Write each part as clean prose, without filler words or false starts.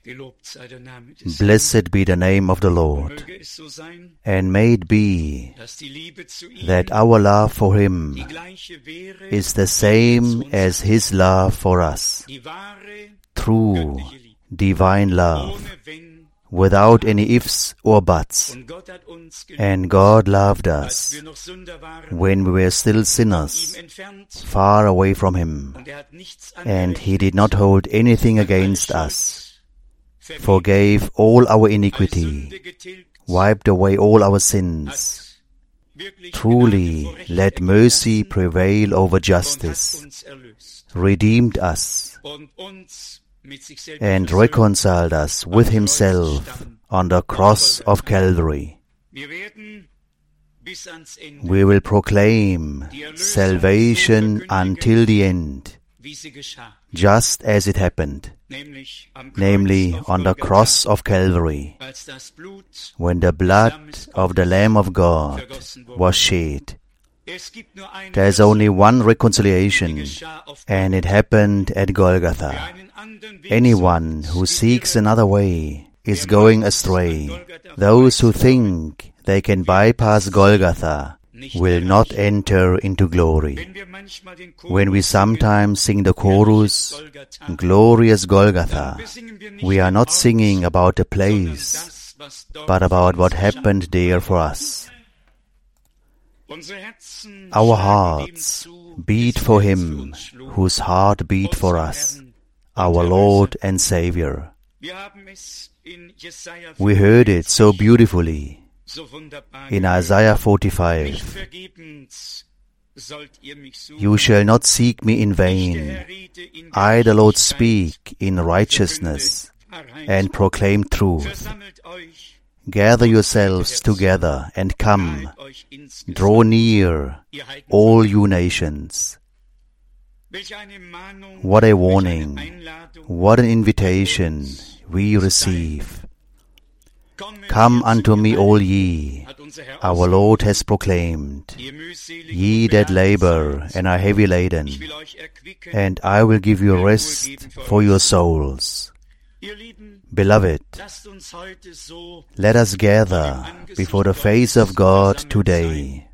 Blessed be the name of the Lord. And may it be that our love for Him is the same as His love for us. True, divine love, without any ifs or buts. And God loved us when we were still sinners, far away from Him. And He did not hold anything against us, forgave all our iniquity, wiped away all our sins. Truly, let mercy prevail over justice, redeemed us, and reconciled us with Himself on the cross of Calvary. We will proclaim salvation until the end, just as it happened, namely on the cross of Calvary, when the blood of the Lamb of God was shed. There is only one reconciliation, and it happened at Golgotha. Anyone who seeks another way is going astray. Those who think they can bypass Golgotha will not enter into glory. When we sometimes sing the chorus, Glorious Golgotha, we are not singing about the place, but about what happened there for us. Our hearts beat for Him whose heart beat for us, our Lord and Savior. We heard it so beautifully in Isaiah 45. You shall not seek me in vain. I, the Lord, speak in righteousness and proclaim truth. Gather yourselves together and come. Draw near, all you nations. What a warning, what an invitation we receive. Come unto me, all ye, our Lord has proclaimed, ye that labor and are heavy laden, and I will give you rest for your souls. Beloved, let us gather before the face of God today,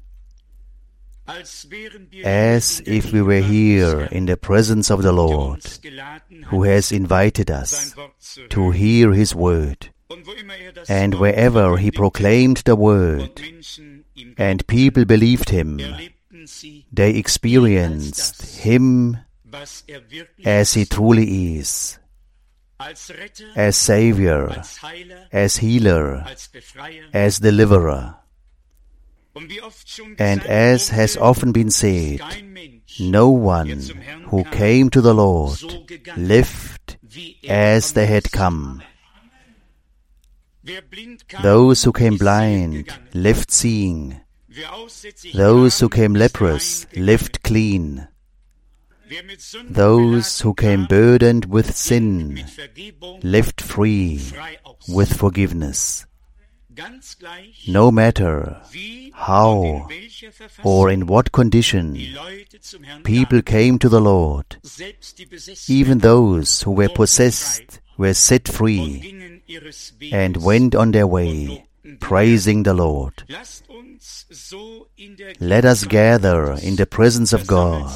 as if we were here in the presence of the Lord, who has invited us to hear His word. And wherever He proclaimed the word, and people believed Him, they experienced Him as He truly is, as Savior, as Healer, as Deliverer. And as has often been said, no one who came to the Lord lived as they had come. Those who came blind lived seeing. Those who came leprous lived clean. Those who came burdened with sin lived free with forgiveness. No matter how or in what condition people came to the Lord, even those who were possessed were set free and went on their way, praising the Lord. Let us gather in the presence of God,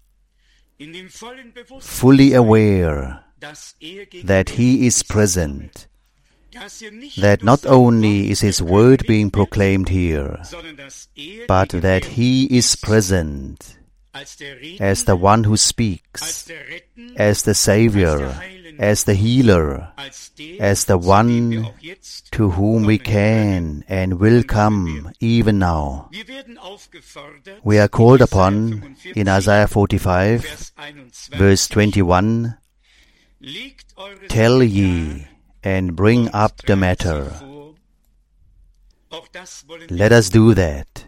fully aware that He is present, that not only is His word being proclaimed here, but that He is present as the one who speaks, as the Savior, as the Healer, as the one to whom we can and will come even now. We are called upon in Isaiah 45, verse 21, tell ye and bring up the matter. Let us do that.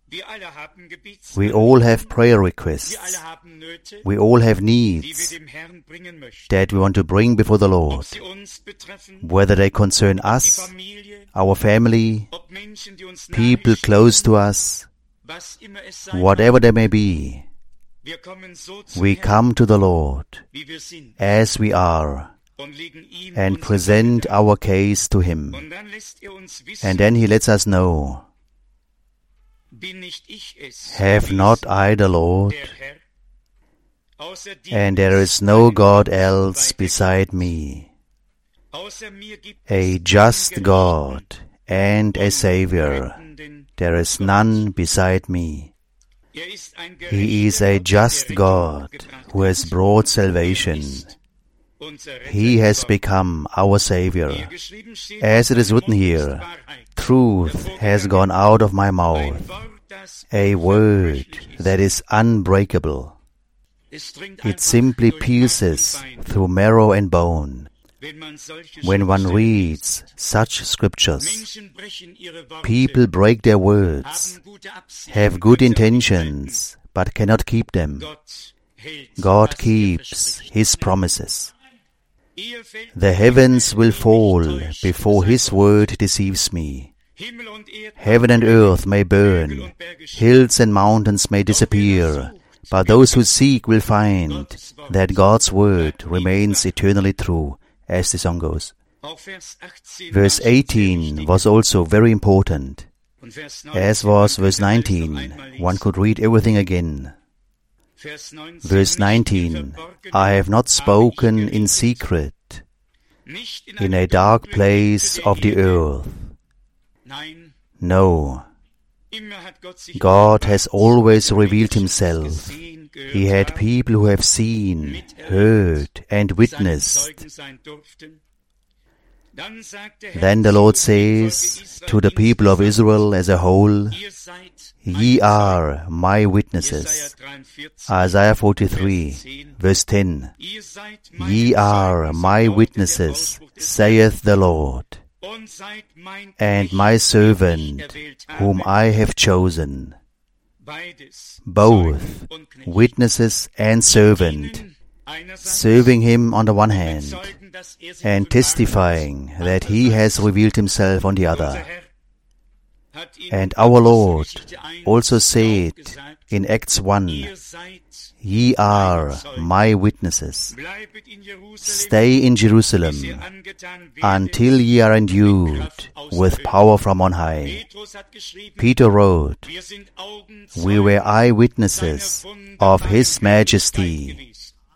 We all have prayer requests. We all have needs that we want to bring before the Lord, whether they concern us, our family, people close to us, whatever they may be. We come to the Lord as we are, and present our case to Him. And then He lets us know, have not I the Lord? And there is no God else beside me, a just God and a Savior. There is none beside me. He is a just God who has brought salvation. He has become our Savior. As it is written here, truth has gone out of my mouth, a word that is unbreakable. It simply pierces through marrow and bone. When one reads such scriptures, people break their words, have good intentions, but cannot keep them. God keeps His promises. The heavens will fall before His word deceives me. Heaven and earth may burn, hills and mountains may disappear, but those who seek will find that God's word remains eternally true, as the song goes. Verse 18 was also very important, as was verse 19. One could read everything again. Verse 19, I have not spoken in secret, in a dark place of the earth. No, God has always revealed Himself. He had people who have seen, heard, and witnessed. Then the Lord says to the people of Israel as a whole, Ye are my witnesses. Isaiah 43, verse 10. Ye are my witnesses, saith the Lord, and my servant, whom I have chosen. Both witnesses and servant, serving Him on the one hand, and testifying that He has revealed Himself on the other. And our Lord also said in Acts 1, Ye are my witnesses. Stay in Jerusalem until ye are endued with power from on high. Peter wrote, We were eyewitnesses of His majesty.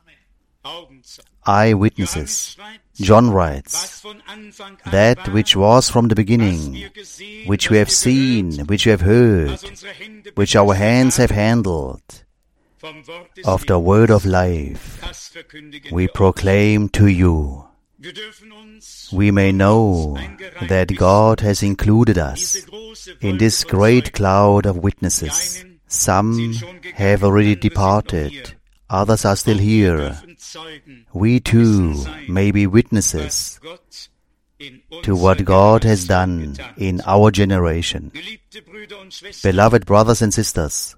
Eyewitnesses. John writes, that which was from the beginning, which we have seen, which we have heard, which our hands have handled, of the word of life, we proclaim to you. We may know that God has included us in this great cloud of witnesses. Some have already departed, others are still here. We too may be witnesses to what God has done in our generation. Beloved brothers and sisters,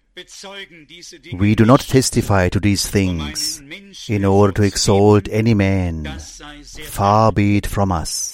we do not testify to these things in order to exalt any man. Far be it from us.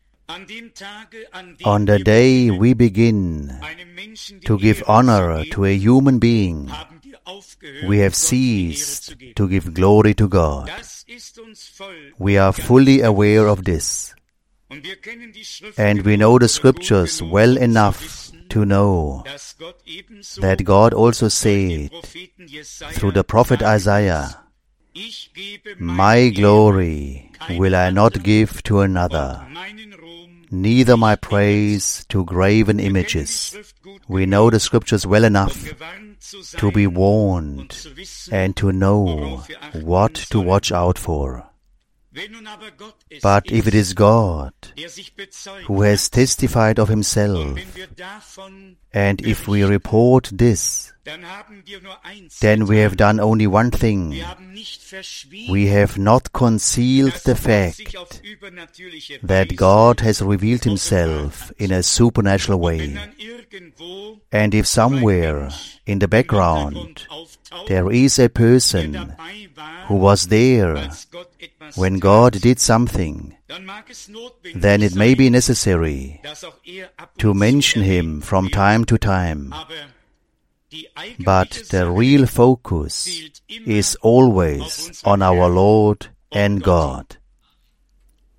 On the day we begin to give honor to a human being, we have ceased to give glory to God. We are fully aware of this. And we know the Scriptures well enough to know that God also said through the prophet Isaiah, My glory will I not give to another, neither my praise to graven images. We know the Scriptures well enough to be warned and to know what to watch out for. But if it is God who has testified of Himself, and if we report this, then we have done only one thing. We have not concealed the fact that God has revealed Himself in a supernatural way. And if somewhere in the background there is a person who was there when God did something, then it may be necessary to mention him from time to time. But the real focus is always on our Lord and God.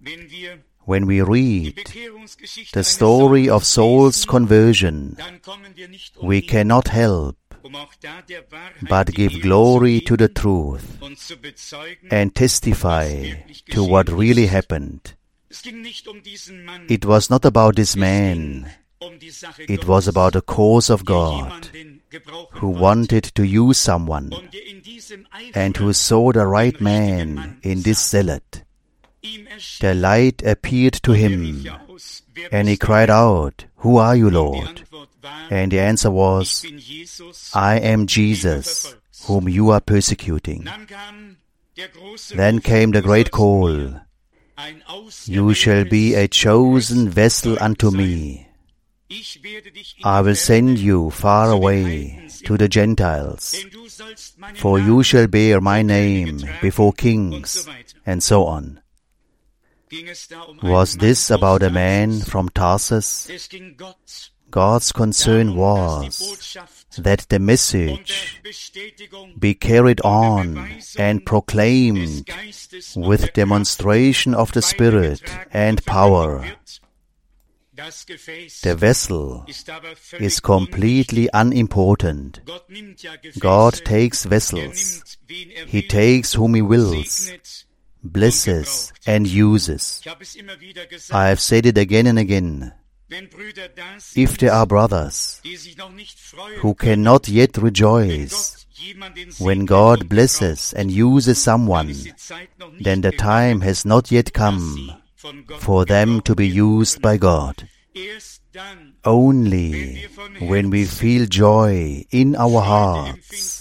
When we read the story of Saul's conversion, we cannot help but give glory to the truth and testify to what really happened. It was not about this man. It was about the cause of God, who wanted to use someone and who saw the right man in this zealot. The light appeared to him, and he cried out, "Who are you, Lord?" And the answer was, "I am Jesus, whom you are persecuting." Then came the great call, "You shall be a chosen vessel unto me. I will send you far away to the Gentiles, for you shall bear my name before kings," and so on. Was this about a man from Tarsus? God's concern was that the message be carried on and proclaimed with demonstration of the Spirit and power. The vessel is completely unimportant. God takes vessels. He takes whom He wills, blesses and uses. I have said it again and again. If there are brothers who cannot yet rejoice when God blesses and uses someone, then the time has not yet come for them to be used by God. Only when we feel joy in our hearts,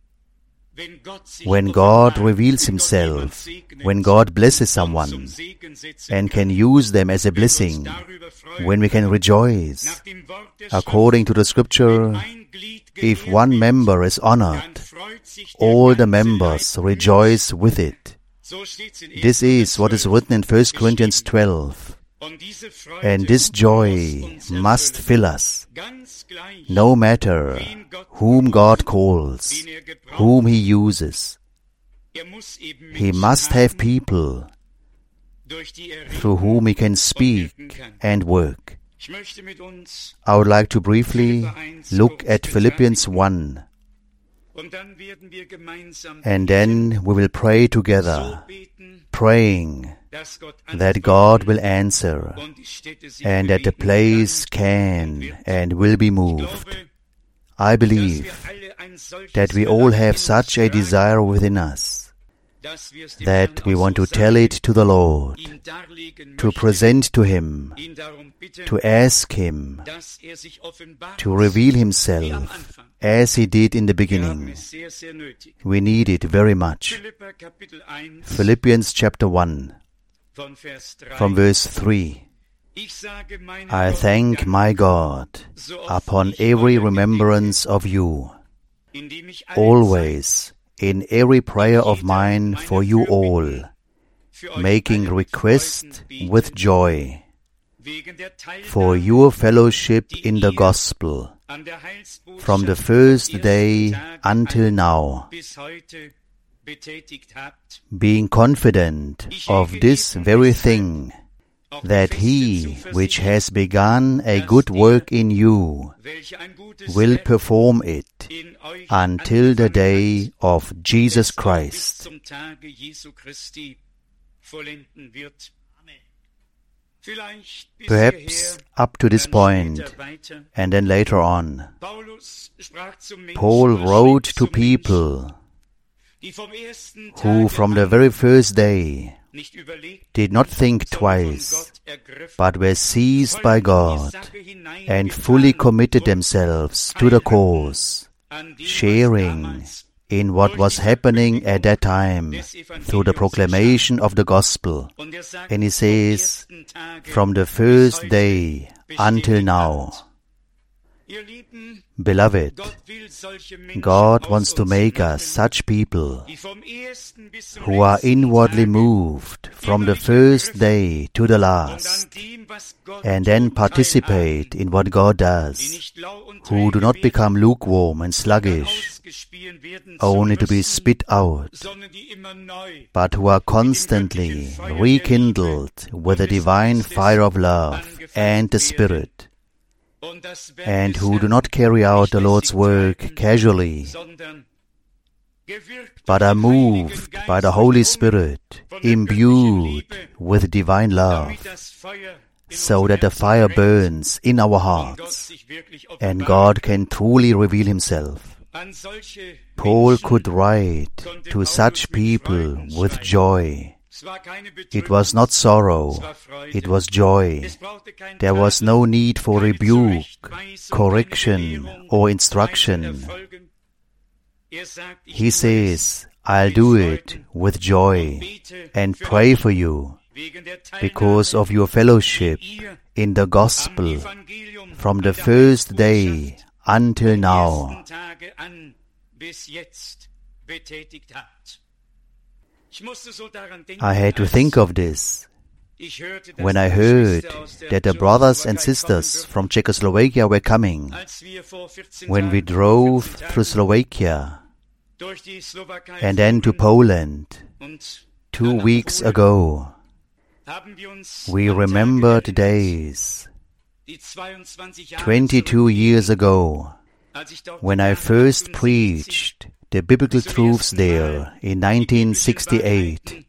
when God reveals Himself, when God blesses someone and can use them as a blessing, when we can rejoice. According to the Scripture, if one member is honored, all the members rejoice with it. This is what is written in 1 Corinthians 12. And this joy must fill us, no matter whom God calls, whom He uses. He must have people through whom He can speak and work. I would like to briefly look at Philippians 1, and then we will pray together, praying that God will answer and that the place can and will be moved. I believe that we all have such a desire within us, that we want to tell it to the Lord, to present to Him, to ask Him to reveal Himself as He did in the beginning. We need it very much. Philippians chapter 1, from verse 3. I thank my God upon every remembrance of you, always in every prayer of mine for you all, making request with joy for your fellowship in the gospel from the first day until now, being confident of this very thing, that He which has begun a good work in you will perform it until the day of Jesus Christ. Perhaps up to this point, and then later on, Paul wrote to people who from the very first day did not think twice, but were seized by God and fully committed themselves to the cause, sharing in what was happening at that time through the proclamation of the gospel. And he says, from the first day until now. Beloved, God wants to make us such people who are inwardly moved from the first day to the last, and then participate in what God does, who do not become lukewarm and sluggish, only to be spit out, but who are constantly rekindled with the divine fire of love and the Spirit, and who do not carry out the Lord's work casually, but are moved by the Holy Spirit, imbued with divine love, so that the fire burns in our hearts, and God can truly reveal Himself. Paul could write to such people with joy. It was not sorrow, it was joy. There was no need for rebuke, correction, or instruction. He says, I'll do it with joy and pray for you because of your fellowship in the gospel from the first day until now. I had to think of this when I heard that the brothers and sisters from Czechoslovakia were coming. When we drove through Slovakia and then to Poland 2 weeks ago, we remembered days 22 years ago when I first preached the biblical truths there in 1968.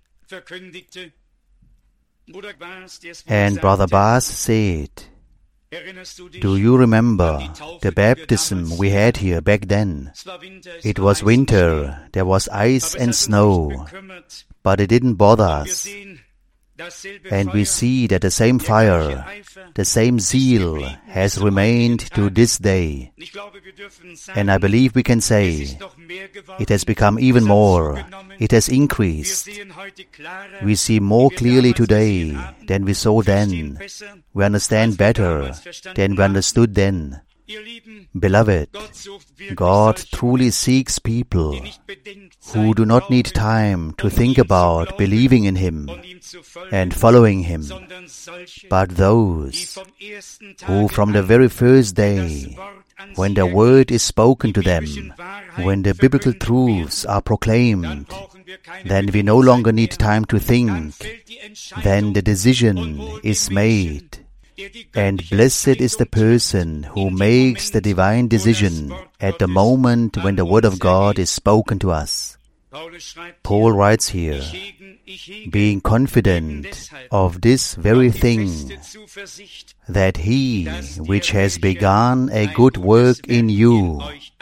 And Brother Bas said, do you remember the baptism we had here back then? It was winter, there was ice and snow, but it didn't bother us. And we see that the same fire, the same zeal has remained to this day. And I believe we can say, it has become even more, it has increased. We see more clearly today than we saw then. We understand better than we understood then. Beloved, God truly seeks people who do not need time to think about believing in Him and following Him, but those who from the very first day, when the Word is spoken to them, when the biblical truths are proclaimed, then we no longer need time to think, then the decision is made. And blessed is the person who makes the divine decision at the moment when the Word of God is spoken to us. Paul writes here, being confident of this very thing, that He which has begun a good work in you,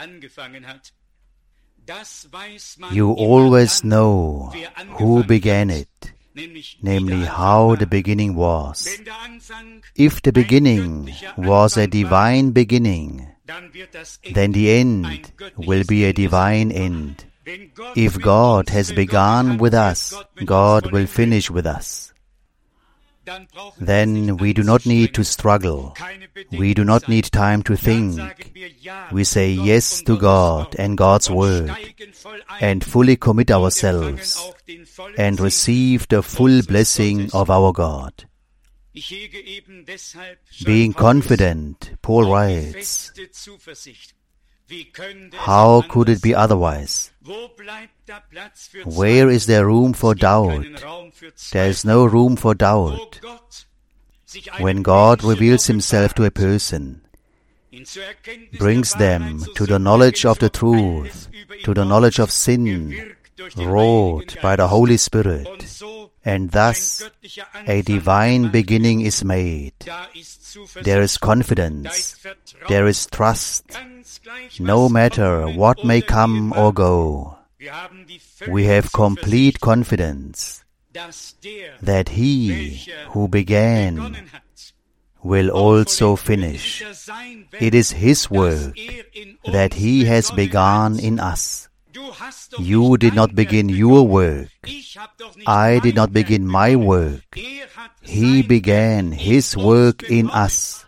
you always know who began it, namely how the beginning was. If the beginning was a divine beginning, then the end will be a divine end. If God has begun with us, God will finish with us. Then we do not need to struggle. We do not need time to think. We say yes to God and God's Word, and fully commit ourselves, and receive the full blessing of our God. Being confident, Paul writes, how could it be otherwise? Where is there room for doubt? There is no room for doubt. When God reveals Himself to a person, brings them to the knowledge of the truth, to the knowledge of sin, wrought by the Holy Spirit, and thus a divine beginning is made. There is confidence, there is trust, no matter what may come or go. We have complete confidence that He who began will also finish. It is His work that He has begun in us. You did not begin your work. I did not begin my work. He began His work in us.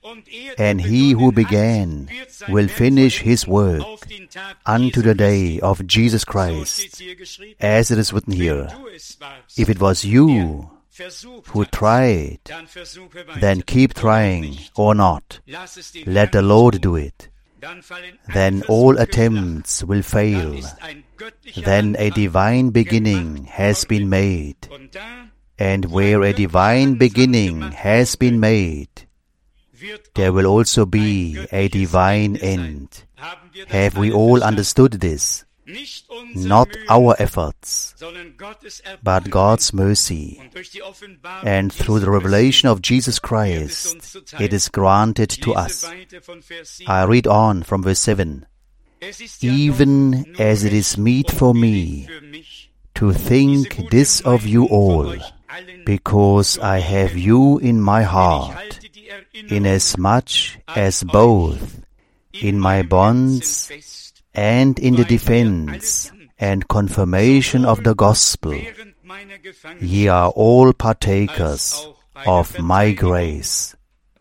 and He who began will finish His work unto the day of Jesus Christ, as it is written here. If it was you who tried, then keep trying or not. Let the Lord do it. Then all attempts will fail. Then a divine beginning has been made. And where a divine beginning has been made, there will also be a divine end. Have we all understood this? Not our efforts, but God's mercy. And through the revelation of Jesus Christ, it is granted to us. I read on from verse 7. Even as it is meet for me to think this of you all, because I have you in my heart, inasmuch as both in my bonds and in the defense and confirmation of the gospel, ye are all partakers of my grace.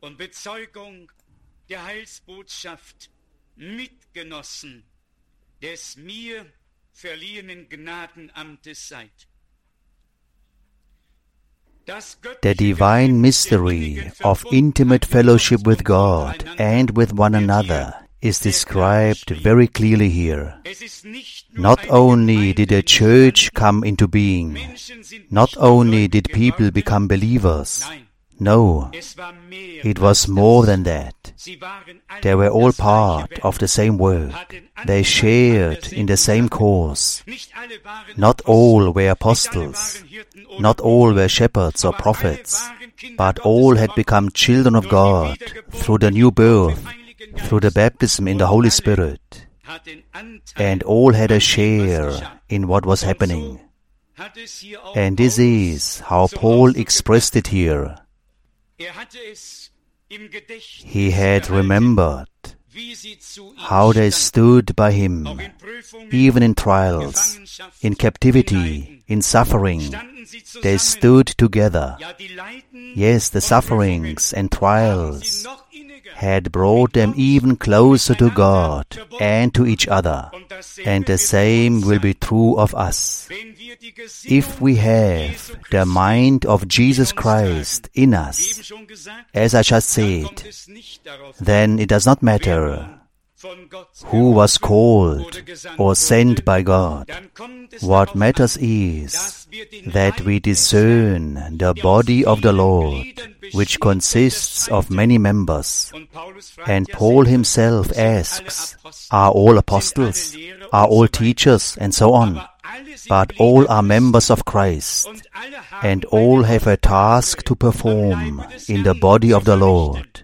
The divine mystery of intimate fellowship with God and with one another is described very clearly here. Not only did a church come into being, not only did people become believers, no, it was more than that. They were all part of the same work. They shared in the same cause. Not all were apostles. Not all were shepherds or prophets. But all had become children of God through the new birth, through the baptism in the Holy Spirit. And all had a share in what was happening. And this is how Paul expressed it here. He had remembered how they stood by him, even in trials, in captivity, in suffering. They stood together. Yes, the sufferings and trials had brought them even closer to God and to each other. And the same will be true of us. If we have the mind of Jesus Christ in us, as I just said, then it does not matter who was called or sent by God. What matters is that we discern the body of the Lord, which consists of many members. And Paul himself asks, are all apostles? Are all teachers? And so on. But all are members of Christ, and all have a task to perform in the body of the Lord.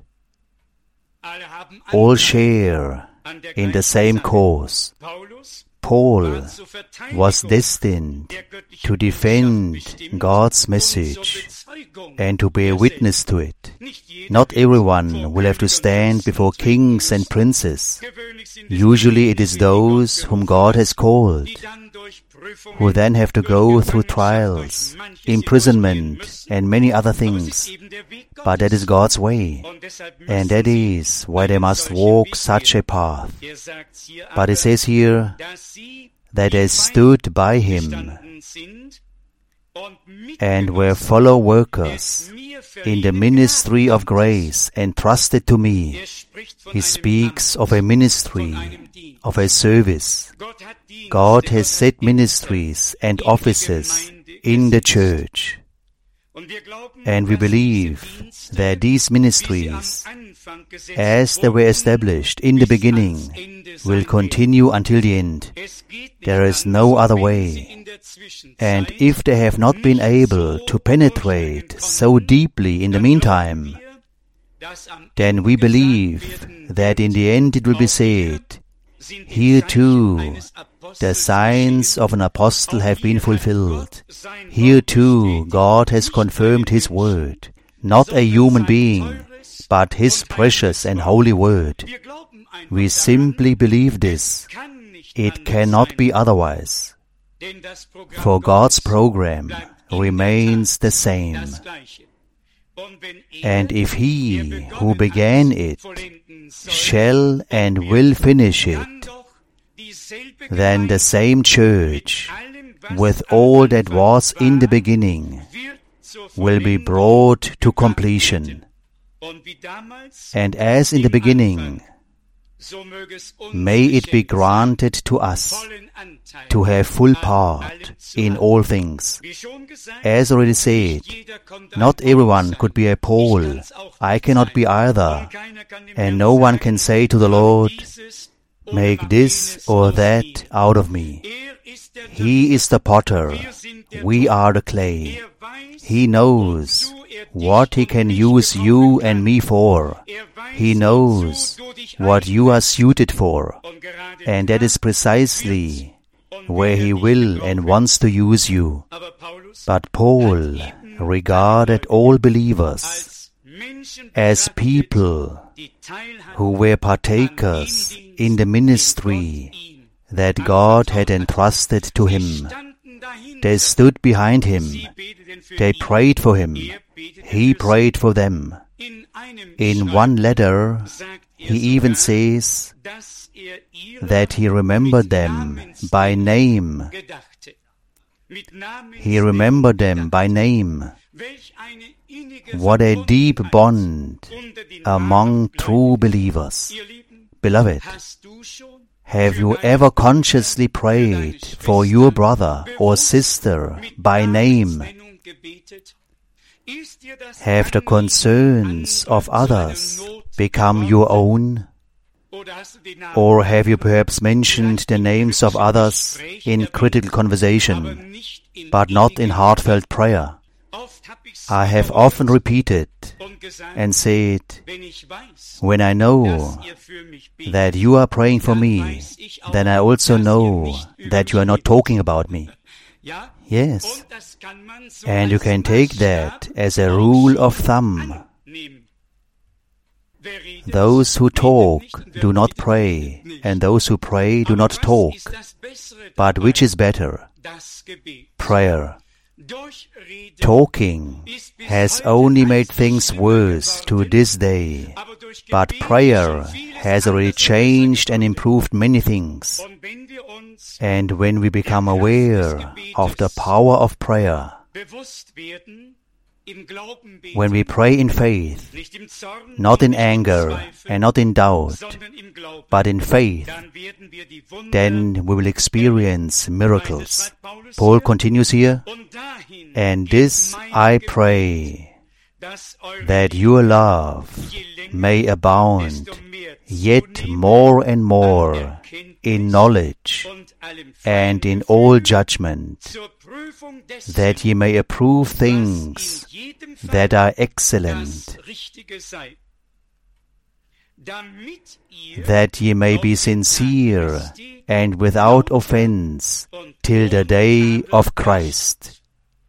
All share in the same cause. Paul was destined to defend God's message and to bear witness to it. Not everyone will have to stand before kings and princes. Usually it is those whom God has called, who then have to go through trials, imprisonment, and many other things. But that is God's way, and that is why they must walk such a path. But it says here that they stood by him and were fellow workers in the ministry of grace and trusted to me. He speaks of a ministry, of a service. God has set ministries and offices in the church. And we believe that these ministries, as they were established in the beginning, will continue until the end. There is no other way. And if they have not been able to penetrate so deeply in the meantime, then we believe that in the end it will be said, here too the signs of an apostle have been fulfilled. Here too God has confirmed His word, not a human being, but His precious and holy word. We simply believe this. It cannot be otherwise. For God's program remains the same. And if He who began it shall and will finish it, then the same church, with all that was in the beginning, will be brought to completion. And as in the beginning, may it be granted to us to have full part in all things. As already said, not everyone could be a Paul. I cannot be either. And no one can say to the Lord, make this or that out of me. He is the potter. We are the clay. He knows what He can use you and me for. He knows what you are suited for. And that is precisely where He will and wants to use you. But Paul regarded all believers as people who were partakers in the ministry that God had entrusted to him. They stood behind him. They prayed for him. He prayed for them. In one letter, he even says that he remembered them by name. He remembered them by name. What a deep bond among true believers. Beloved, have you ever consciously prayed for your brother or sister by name? Have the concerns of others become your own? Or have you perhaps mentioned the names of others in critical conversation, but not in heartfelt prayer? I have often repeated and said, when I know that you are praying for me, then I also know that you are not talking about me. Yes, and you can take that as a rule of thumb. Those who talk do not pray, and those who pray do not talk. But which is better? Prayer. Talking has only made things worse to this day, but prayer has already changed and improved many things. And when we become aware of the power of prayer, when we pray in faith, not in anger and not in doubt, but in faith, then we will experience miracles. Paul continues here, and this I pray, that your love may abound yet more and more in knowledge and in all judgment, that ye may approve things that are excellent, that ye may be sincere and without offense till the day of Christ.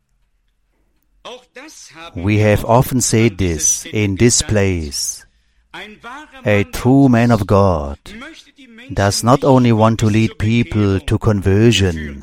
We have often said this in this place. A true man of God does not only want to lead people to conversion,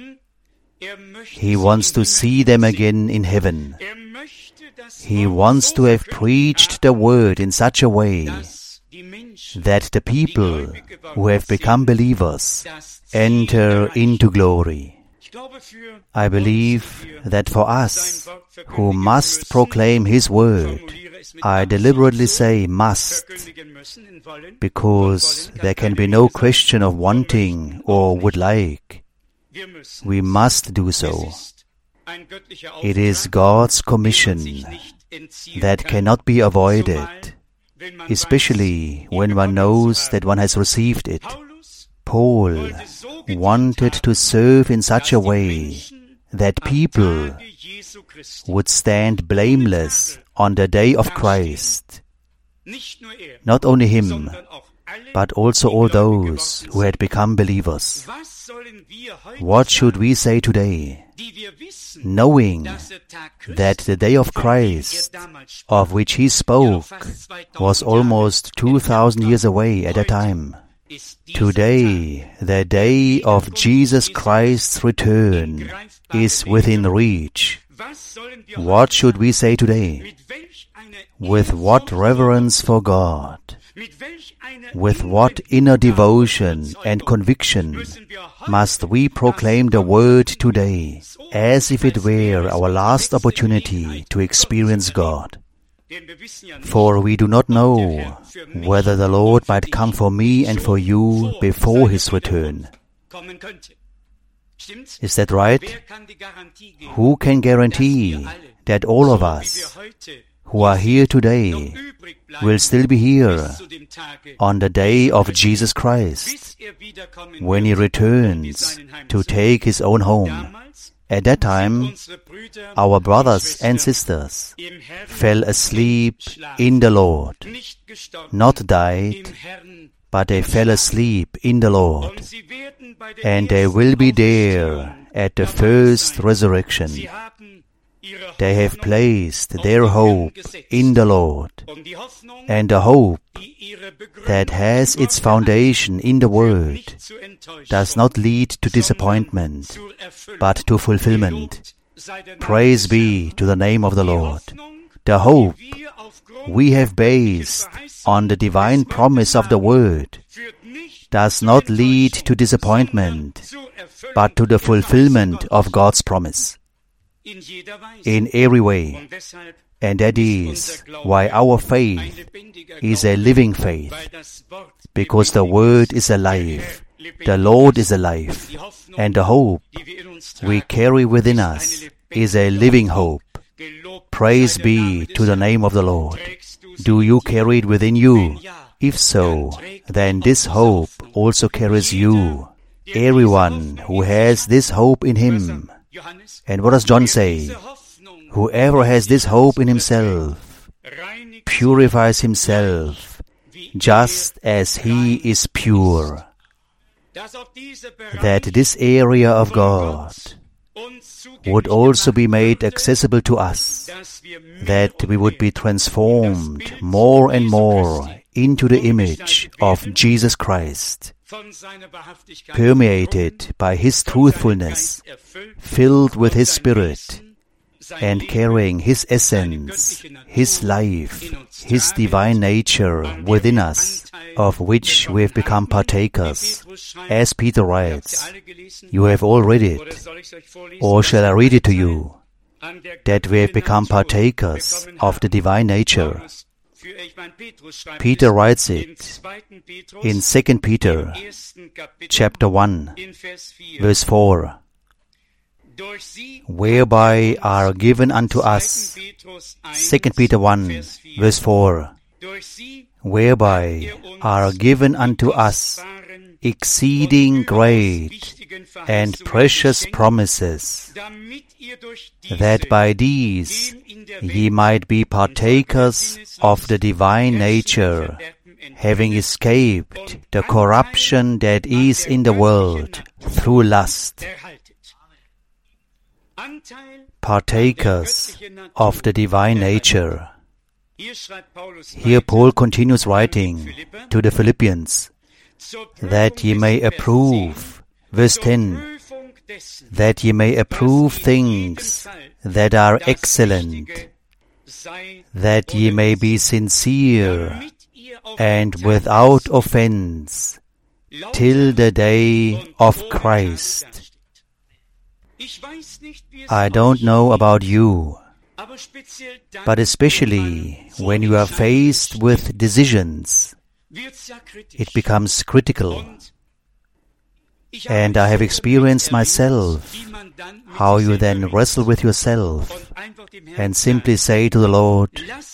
he wants to see them again in heaven. He wants to have preached the word in such a way that the people who have become believers enter into glory. I believe that for us who must proclaim His word, I deliberately say must, because there can be no question of wanting or would like. We must do so. It is God's commission that cannot be avoided, especially when one knows that one has received it. Paul wanted to serve in such a way that people would stand blameless on the day of Christ. Not only him, but also all those who had become believers. What should we say today, knowing that the day of Christ, of which he spoke, was almost 2,000 years away at that time? Today, the day of Jesus Christ's return is within reach. What should we say today? With what reverence for God, with what inner devotion and conviction must we proclaim the Word today, as if it were our last opportunity to experience God. For we do not know whether the Lord might come for me and for you before His return. Is that right? Who can guarantee that all of us who are here today will still be here on the day of Jesus Christ, when He returns to take His own home? At that time, our brothers and sisters fell asleep in the Lord, not died, but they fell asleep in the Lord, and they will be there at the first resurrection. They have placed their hope in the Lord, and the hope that has its foundation in the Word does not lead to disappointment, but to fulfillment. Praise be to the name of the Lord. The hope we have based on the divine promise of the Word does not lead to disappointment, but to the fulfillment of God's promise. In every way. And that is why our faith is a living faith, because the Word is alive, the Lord is alive, and the hope we carry within us is a living hope. Praise be to the name of the Lord. Do you carry it within you? If so, then this hope also carries you. Everyone who has this hope in him. And what does John say? Whoever has this hope in himself purifies himself just as he is pure. That this area of God would also be made accessible to us, that we would be transformed more and more into the image of Jesus Christ, permeated by His truthfulness, filled with His Spirit, and carrying His essence, His life, His divine nature within us, of which we have become partakers. As Peter writes, you have all read it, or shall I read it to you? That we have become partakers of the divine nature. Peter writes it in 2 Peter chapter 1, verse 4. Whereby are given unto us, 2 Peter 1, verse 4, whereby are given unto us exceeding great and precious promises, that by these ye might be partakers of the divine nature, having escaped the corruption that is in the world through lust. Partakers of the divine nature. Here Paul continues writing to the Philippians, that ye may approve, verse 10, that ye may approve things that are excellent, that ye may be sincere and without offense till the day of Christ. I don't know about you, but especially when you are faced with decisions, it becomes critical. And I have experienced myself how you then wrestle with yourself and simply say to the Lord,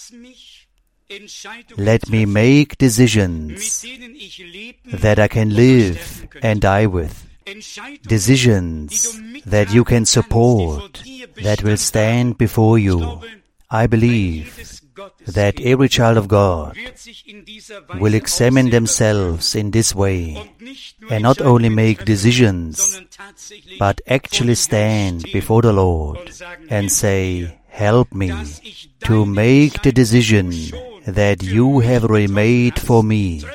let me make decisions that I can live and die with. Decisions that you can support, that will stand before you. I believe that every child of God will examine themselves in this way and not only make decisions, but actually stand before the Lord and say, help me to make the decision that you have already made for me.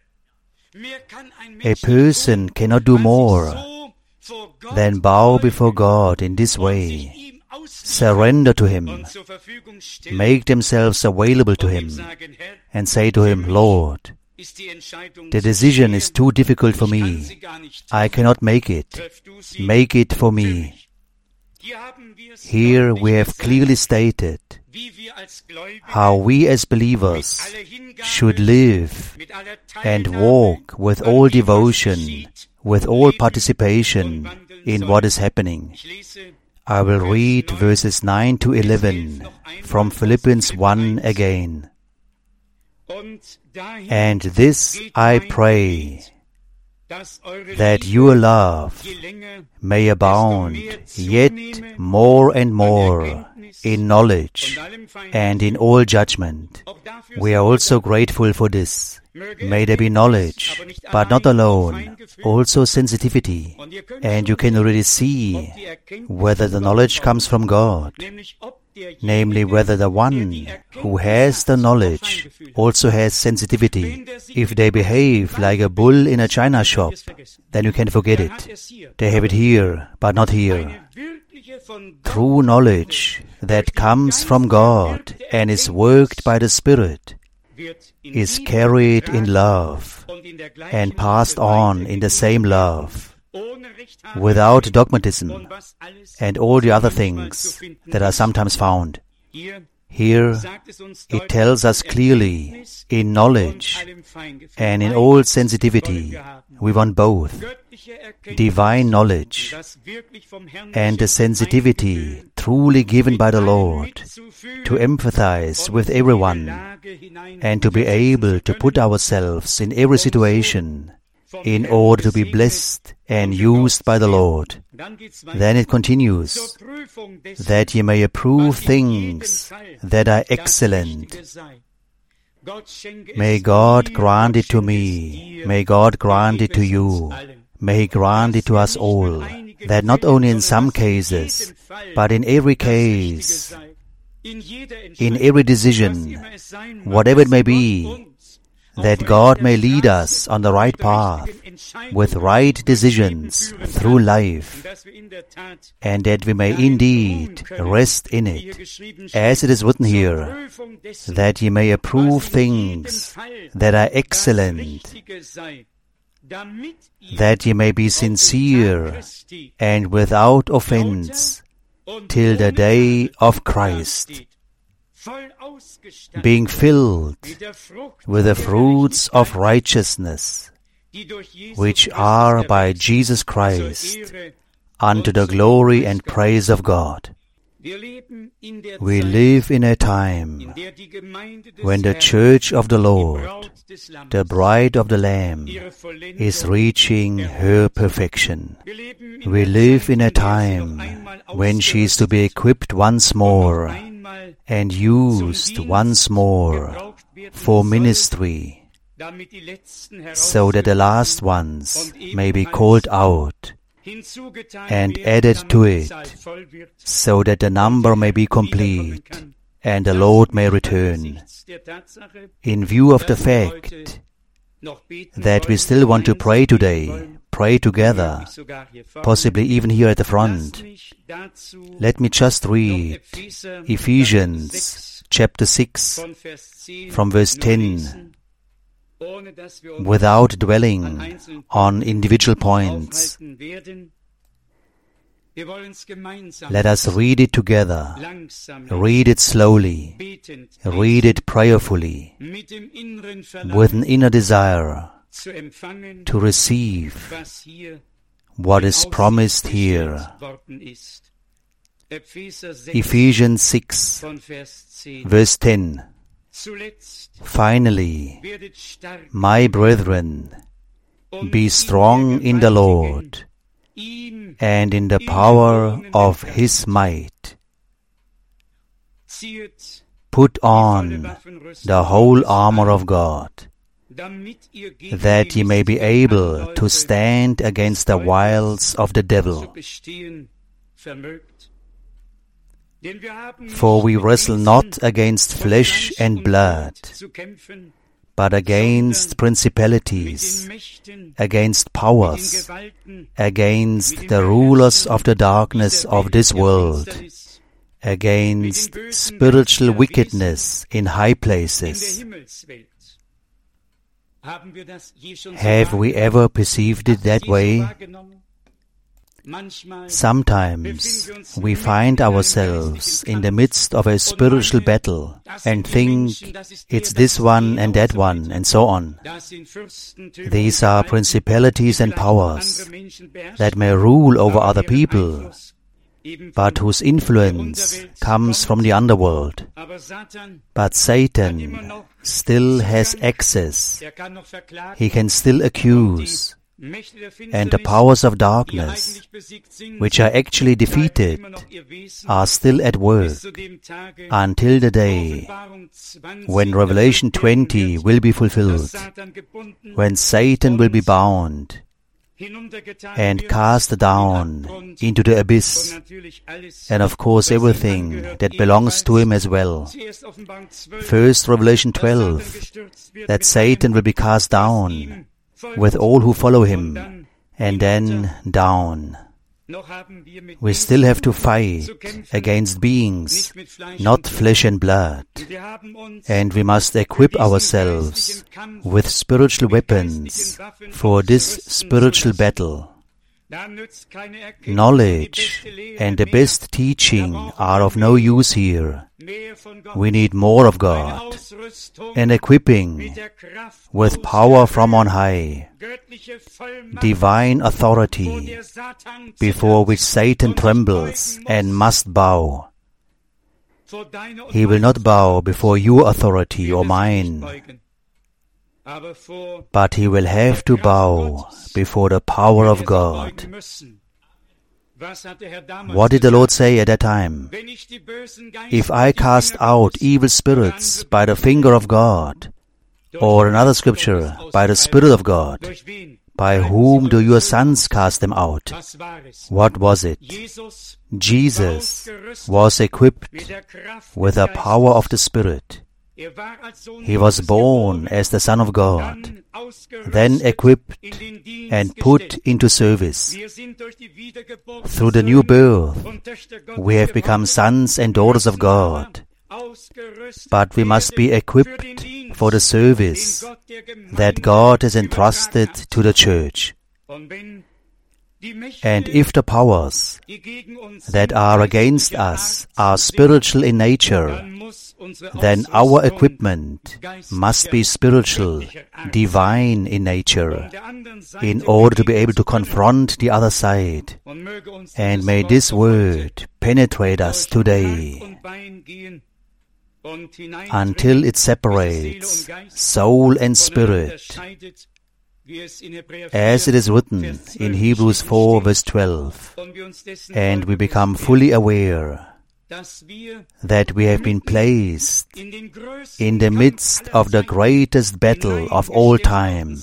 A person cannot do more than bow before God in this way surrender to Him, make themselves available to Him, and say to Him, Lord, the decision is too difficult for me. I cannot make it. Make it for me. Here we have clearly stated how we as believers should live and walk with all devotion, with all participation in what is happening. I will read verses 9 to 11 from Philippians 1 again. And this I pray, that your love may abound yet more and more in knowledge and in all judgment. We are also grateful for this. May there be knowledge, but not alone, also sensitivity. And you can already see whether the knowledge comes from God, namely whether the one who has the knowledge also has sensitivity. If they behave like a bull in a china shop, then you can forget it. They have it here, but not here. True knowledge that comes from God and is worked by the Spirit is carried in love and passed on in the same love, without dogmatism and all the other things that are sometimes found. Here it tells us clearly, in knowledge and in all sensitivity, we want both. Divine knowledge and the sensitivity truly given by the Lord to empathize with everyone and to be able to put ourselves in every situation in order to be blessed and used by the Lord. Then it continues, that ye may approve things that are excellent. May God grant it to me. May God grant it to you. May He grant it to us all, that not only in some cases, but in every case, in every decision, whatever it may be, that God may lead us on the right path, with right decisions through life, and that we may indeed rest in it, as it is written here, that ye may approve things that are excellent, that ye may be sincere and without offense till the day of Christ, being filled with the fruits of righteousness, which are by Jesus Christ, unto the glory and praise of God. We live in a time when the Church of the Lord, the bride of the Lamb, is reaching her perfection. We live in a time when she is to be equipped once more and used once more for ministry, so that the last ones may be called out and added to it, so that the number may be complete and the Lord may return. In view of the fact that we still want to pray today, pray together, possibly even here at the front, let me just read Ephesians chapter 6 from verse 10, without dwelling on individual points. Let us read it together, read it slowly, read it prayerfully, with an inner desire to receive what is promised here. Ephesians 6, verse 10. Finally, my brethren, be strong in the Lord and in the power of His might. Put on the whole armor of God, that ye may be able to stand against the wiles of the devil. For we wrestle not against flesh and blood, but against principalities, against powers, against the rulers of the darkness of this world, against spiritual wickedness in high places. Have we ever perceived it that way? Sometimes we find ourselves in the midst of a spiritual battle and think it's this one and that one and so on. These are principalities and powers that may rule over other people, but whose influence comes from the underworld. But Satan still has access. He can still accuse. And the powers of darkness, which are actually defeated, are still at work until the day when Revelation 20 will be fulfilled, when Satan will be bound and cast down into the abyss, and of course everything that belongs to him as well. First, Revelation 12, that Satan will be cast down with all who follow him, and then down. We still have to fight against beings, not flesh and blood, and we must equip ourselves with spiritual weapons for this spiritual battle. Knowledge and the best teaching are of no use here. We need more of God, an equipping with power from on high, divine authority before which Satan trembles and must bow. He will not bow before your authority or mine, but he will have to bow before the power of God. What did the Lord say at that time? If I cast out evil spirits by the finger of God, or another scripture, by the Spirit of God, by whom do your sons cast them out? What was it? Jesus was equipped with the power of the Spirit. He was born as the Son of God, then equipped and put into service. Through the new birth, we have become sons and daughters of God, but we must be equipped for the service that God has entrusted to the church. And if the powers that are against us are spiritual in nature, then our equipment must be spiritual, divine in nature, in order to be able to confront the other side. And may this word penetrate us today until it separates soul and spirit, as it is written in Hebrews 4 verse 12, and we become fully aware that we have been placed in the midst of the greatest battle of all time.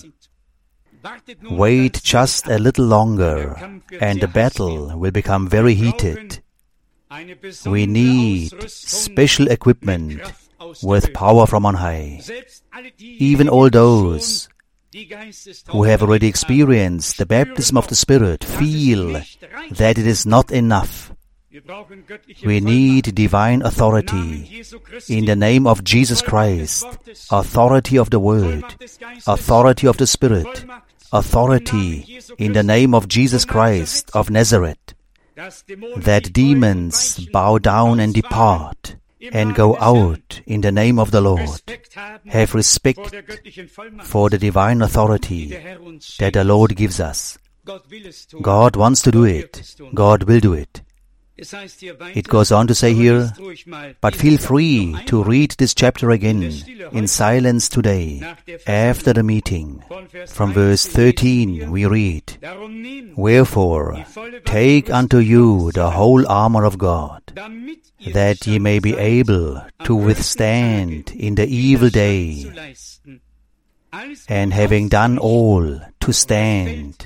Wait just a little longer, and the battle will become very heated. We need special equipment with power from on high. Even all those who have already experienced the baptism of the Spirit feel that it is not enough. We need divine authority in the name of Jesus Christ, authority of the Word, authority of the Spirit, authority in the name of Jesus Christ of Nazareth, that demons bow down and depart and go out in the name of the Lord. Have respect for the divine authority that the Lord gives us. God wants to do it. God will do it. It goes on to say here, but feel free to read this chapter again in silence today, after the meeting. From verse 13 we read, Wherefore, take unto you the whole armor of God, that ye may be able to withstand in the evil day, and having done all, to stand.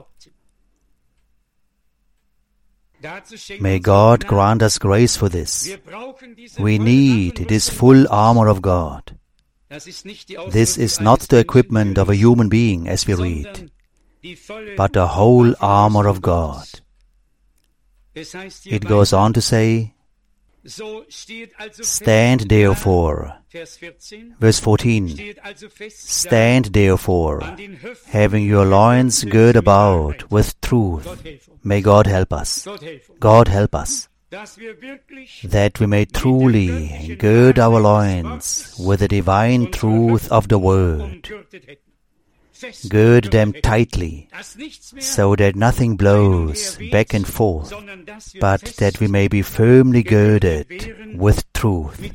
May God grant us grace for this. We need this full armor of God. This is not the equipment of a human being, as we read, but the whole armor of God. It goes on to say, Stand therefore, verse 14, stand therefore, having your loins girt about with truth. May God help us. God help us, that we may truly gird our loins with the divine truth of the Word. Gird them tightly, so that nothing blows back and forth, but that we may be firmly girded with truth.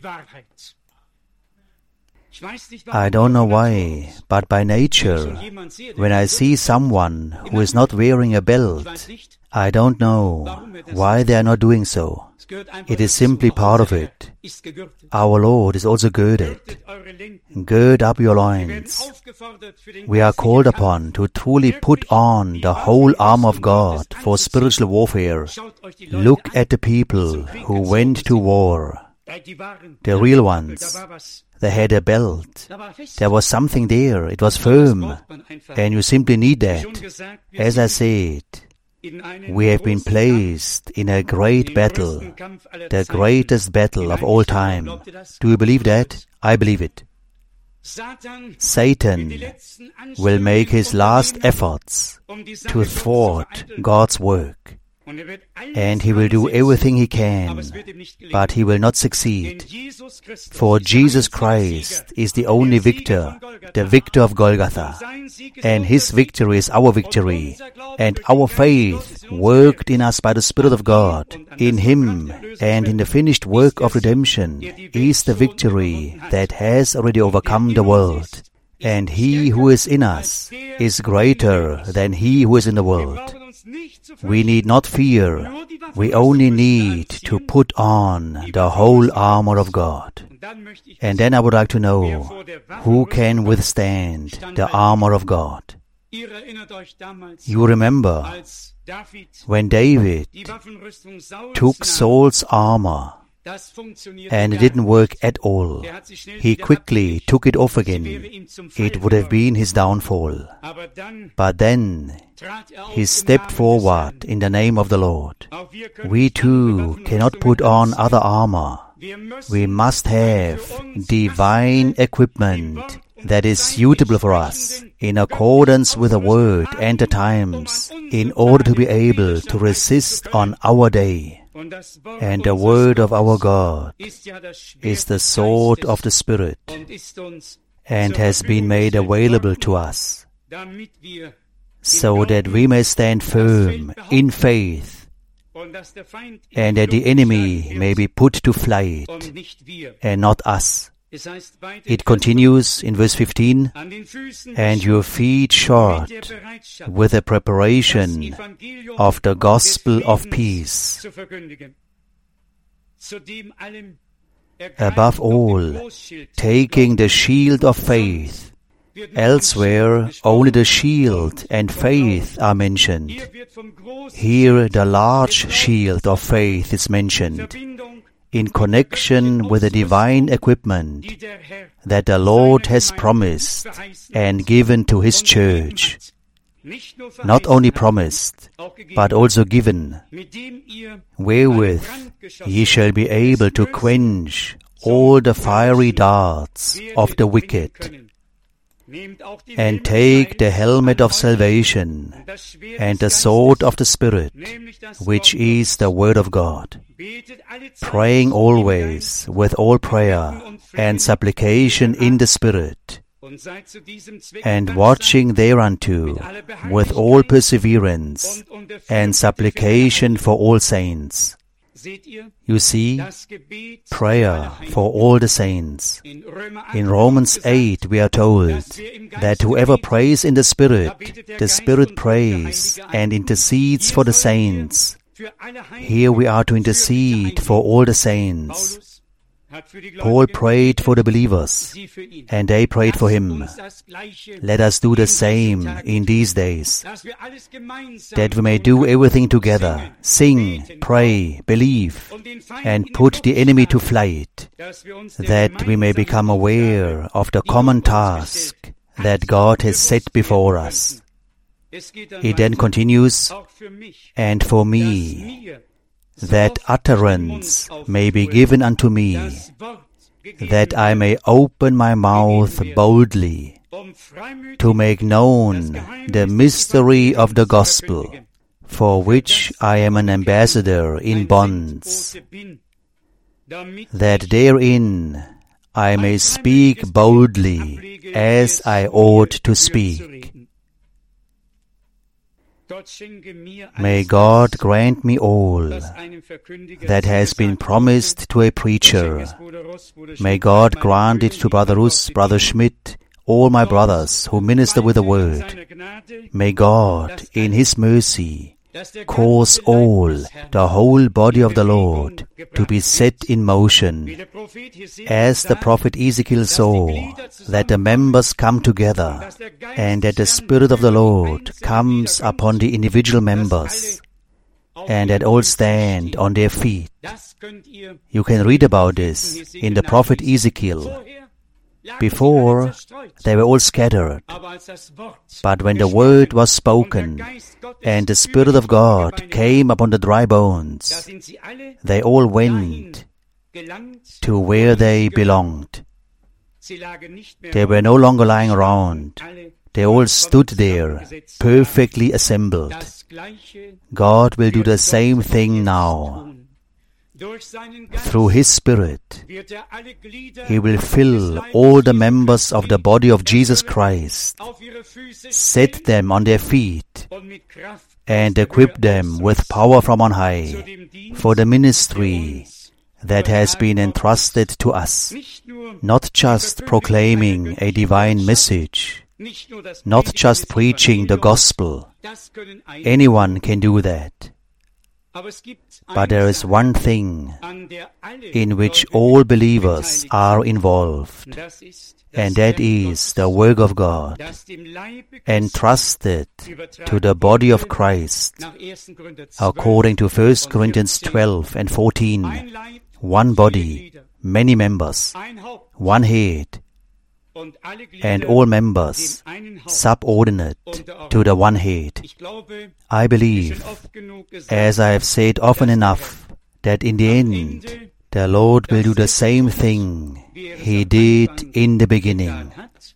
I don't know why, but by nature, when I see someone who is not wearing a belt, I don't know why they are not doing so. It is simply part of it. Our Lord is also girded. Gird up your loins. We are called upon to truly put on the whole armor of God for spiritual warfare. Look at the people who went to war. The real ones. They had a belt. There was something there. It was firm. And you simply need that. As I said, we have been placed in a great battle, the greatest battle of all time. Do you believe that? I believe it. Satan will make his last efforts to thwart God's work. And he will do everything he can, but he will not succeed. For Jesus Christ is the only victor, the victor of Golgotha. And his victory is our victory. And our faith, worked in us by the Spirit of God, in him and in the finished work of redemption, is the victory that has already overcome the world. And he who is in us is greater than he who is in the world. We need not fear. We only need to put on the whole armor of God. And then I would like to know who can withstand the armor of God. You remember when David took Saul's armor, and it didn't work at all. He quickly took it off again. It would have been his downfall. But then he stepped forward in the name of the Lord. We too cannot put on other armor. We must have divine equipment that is suitable for us, in accordance with the Word and the times, in order to be able to resist on our day. And the Word of our God is the sword of the Spirit, and has been made available to us, so that we may stand firm in faith, and that the enemy may be put to flight, and not us. It continues in verse 15, and your feet shod with the preparation of the gospel of peace. Above all, taking the shield of faith. Elsewhere, only the shield and faith are mentioned. Here, the large shield of faith is mentioned, in connection with the divine equipment that the Lord has promised and given to His church. Not only promised, but also given, wherewith ye shall be able to quench all the fiery darts of the wicked. And take the helmet of salvation and the sword of the Spirit, which is the Word of God, praying always with all prayer and supplication in the Spirit, and watching thereunto with all perseverance and supplication for all saints. You see, prayer for all the saints. In Romans 8 we are told that whoever prays in the Spirit prays and intercedes for the saints. Here we are to intercede for all the saints. Paul prayed for the believers, and they prayed for him. Let us do the same in these days, that we may do everything together, sing, pray, believe, and put the enemy to flight, that we may become aware of the common task that God has set before us. It then continues, and for me, that utterance may be given unto me, that I may open my mouth boldly, to make known the mystery of the gospel, for which I am an ambassador in bonds, that therein I may speak boldly as I ought to speak. May God grant me all that has been promised to a preacher. May God grant it to Brother Russ, Brother Schmidt, all my brothers who minister with the word. May God, in His mercy, cause all, the whole body of the Lord, to be set in motion, as the prophet Ezekiel saw, that the members come together, and that the Spirit of the Lord comes upon the individual members, and that all stand on their feet. You can read about this in the prophet Ezekiel. Before, they were all scattered, but when the word was spoken, and the Spirit of God came upon the dry bones, they all went to where they belonged. They were no longer lying around. They all stood there, perfectly assembled. God will do the same thing now. Through His Spirit, He will fill all the members of the body of Jesus Christ, set them on their feet, and equip them with power from on high for the ministry that has been entrusted to us, not just proclaiming a divine message, not just preaching the gospel. Anyone can do that. But there is one thing in which all believers are involved, and that is the work of God, entrusted to the body of Christ, according to 1 Corinthians 12 and 14. One body, many members, one head, and all members subordinate to the one head. I believe, as I have said often enough, that in the end, the Lord will do the same thing He did in the beginning.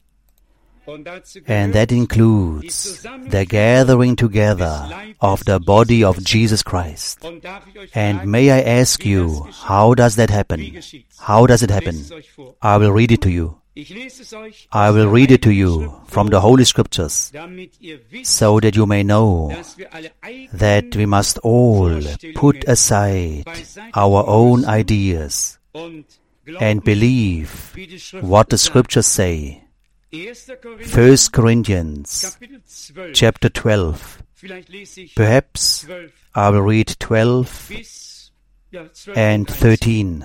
And that includes the gathering together of the body of Jesus Christ. And may I ask you, how does that happen? How does it happen? I will read it to you. I will read it to you from the Holy Scriptures, so that you may know that we must all put aside our own ideas and believe what the Scriptures say. 1 Corinthians chapter 12. Perhaps I will read 12 and 13.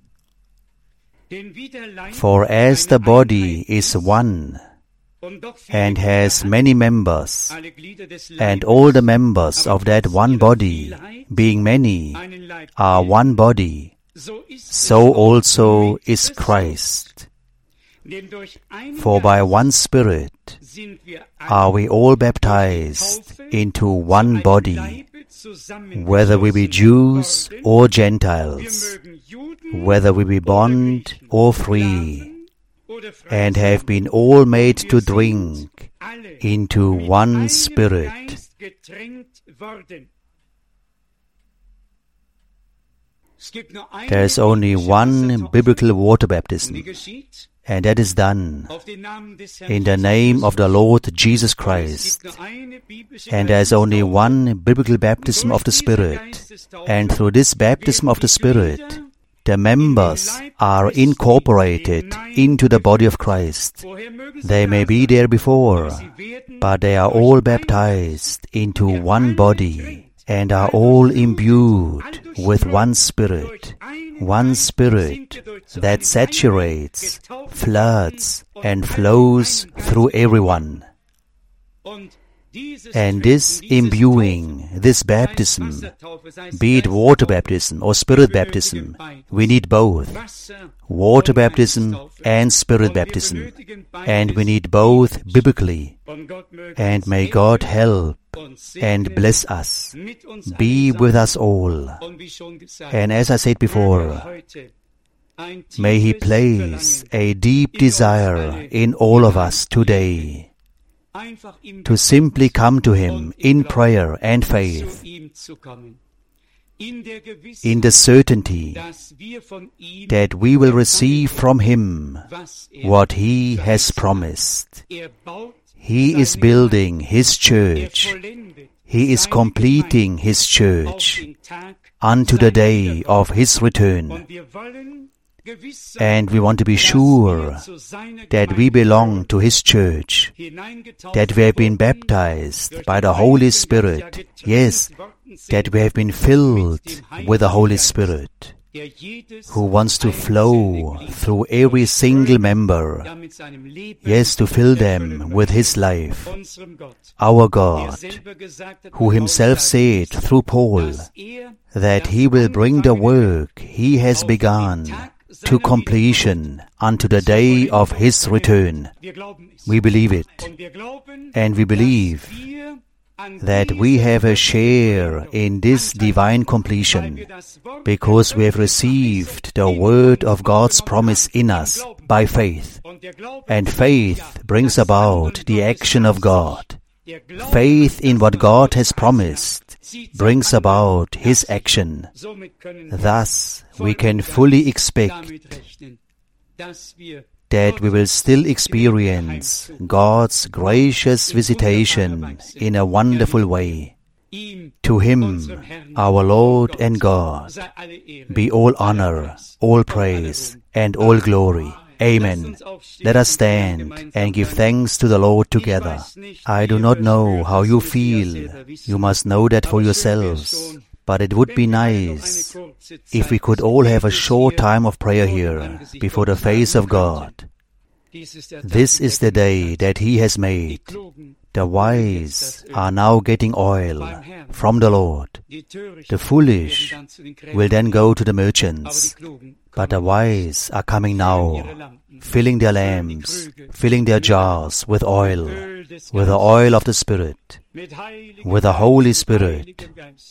For as the body is one, and has many members, and all the members of that one body, being many, are one body, so also is Christ. For by one Spirit are we all baptized into one body, whether we be Jews or Gentiles, whether we be bond or free, and have been all made to drink into one Spirit. There is only one biblical water baptism, and that is done in the name of the Lord Jesus Christ. And there is only one biblical baptism of the Spirit, and through this baptism of the Spirit, the members are incorporated into the body of Christ. They may be there before, but they are all baptized into one body, and are all imbued with one Spirit that saturates, floods, and flows through everyone. And this imbuing, this baptism, be it water baptism or spirit baptism, we need both. Water baptism and spirit baptism. And we need both biblically. And may God help and bless us. Be with us all. And as I said before, may He place a deep desire in all of us today to simply come to Him in prayer and faith, in the certainty that we will receive from Him what He has promised. He is building His church. He is completing His church unto the day of His return. And we want to be sure that we belong to His church, that we have been baptized by the Holy Spirit, yes, that we have been filled with the Holy Spirit, who wants to flow through every single member, yes, to fill them with His life. Our God, who Himself said through Paul that He will bring the work He has begun to completion unto the day of His return. We believe it, and we believe that we have a share in this divine completion because we have received the word of God's promise in us by faith. And faith brings about the action of God. Faith in what God has promised brings about His action. Thus, we can fully expect that we will still experience God's gracious visitation in a wonderful way. To Him, our Lord and God, be all honor, all praise, and all glory. Amen. Let us stand and give thanks to the Lord together. I do not know how you feel. You must know that for yourselves. But it would be nice if we could all have a short time of prayer here before the face of God. This is the day that He has made. The wise are now getting oil from the Lord. The foolish will then go to the merchants. But the wise are coming now, filling their lamps, filling their jars with oil, with the oil of the Spirit, with the Holy Spirit.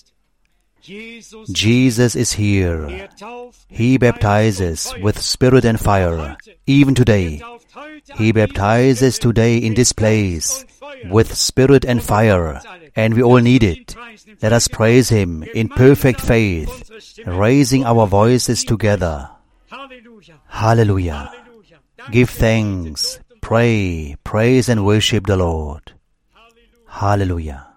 Jesus is here. He baptizes with Spirit and fire, even today. He baptizes today in this place with Spirit and fire, and we all need it. Let us praise Him in perfect faith, raising our voices together. Hallelujah. Give thanks, pray, praise and worship the Lord. Hallelujah.